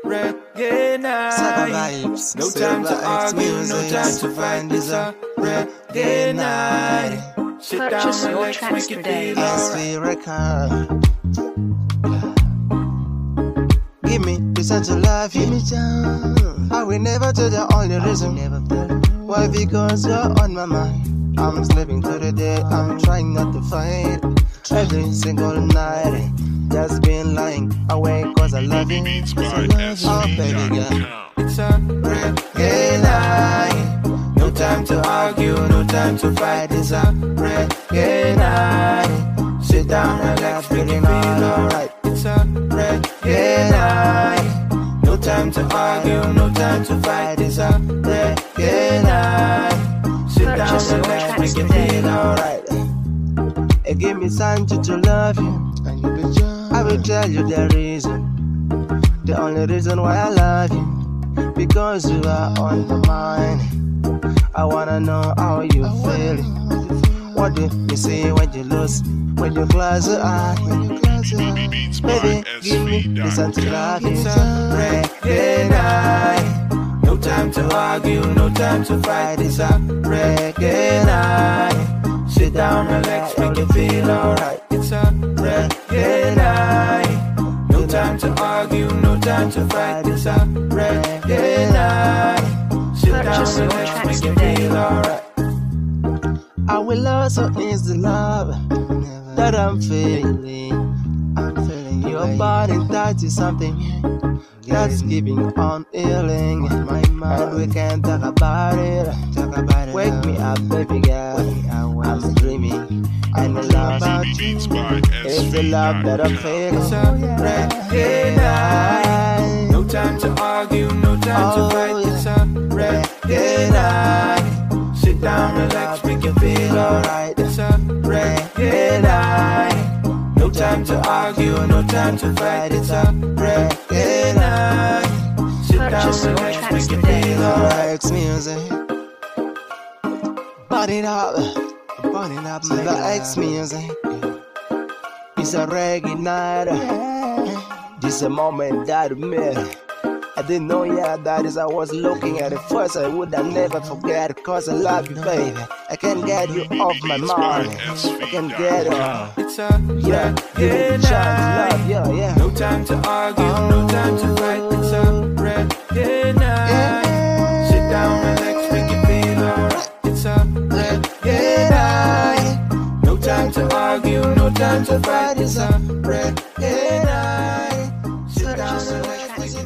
reggae night. No time to argue, no time to fight. It's a reggae night. Sit Purchase down and your let's tracks make it today. feel alright. Give me the sense to love you. I will never tell the only reason. Why? Because you're on my mind. I'm sleeping through the day. I'm trying not to fight every single night. Just been lying awake cause I love you. Oh baby girl. It's a reggae night. No time to argue, no time to fight. It's a reggae night. Sit down and let's make it feel alright. It's a reggae night. No time to argue, no time to fight. It's a reggae night. Sit down Purchase and your let's tracks make it today. feel alright. It give me something to love you. I will tell you the reason. The only reason why I love you. Because you are on my mind. I wanna know how you feel. What do you say when you lose? When you close your eyes? Baby, give me listen to love you. It's a reggae night. No time to argue, no time to fight. It's a reggae night. Sit down, relax, make it feel alright. It's a reggae night. No time to argue, no time to fight. It's a reggae night. Sit down, Purchase your relax, tracks make it today. feel alright. I will also is the love that I'm feeling. Your body touch is something that's keeping on healing. And we can talk about it. Wake me up, baby girl. I'm dreaming. And the love about you is the love that I'm feeling. It's a reggae night. No time to argue, no time to fight. It's a reggae night. Sit down, relax, make it feel alright. It's a reggae night. No time to argue, no time to fight. It's a reggae night. Sit down, Purchase your relax, tracks make it today. feel alright. X music. Burn it up. To the X music. It's a reggae night. This a moment that I made. I didn't know, yeah, that is I was looking at it first. I would have never forget, cause I love you, baby. I can't get you off my mind. I can't get it. It's a Yeah, give me the chance, love, yeah. no time to argue, no time to fight. It's a reggae night. Sit down, relax, make it feel alright. It's a reggae night. No time to argue, no time to fight. It's a reggae night. Sit down, relax, make it